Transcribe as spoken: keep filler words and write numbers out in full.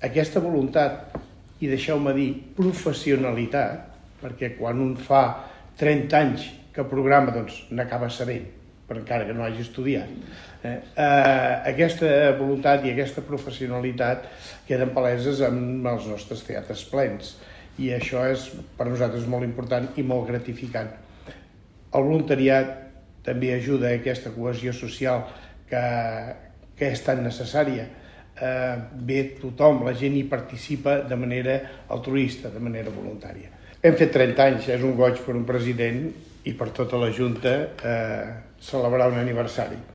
aquesta voluntat, i deixeu-me dir, professionalitat, perquè quan un fa trenta anys que programa, doncs n'acaba sabent, per encara que no hagi estudiat. Eh? Eh, aquesta voluntat i aquesta professionalitat queden paleses amb els nostres teatres plens, i això és per nosaltres molt important i molt gratificant. El voluntariat també ajuda a aquesta cohesió social que, que és tan necessària. Eh, ve tothom, la gent hi participa de manera altruista, de manera voluntària. Hem fet trenta anys, és un goig per un president i per tota la Junta eh, celebrar un aniversari.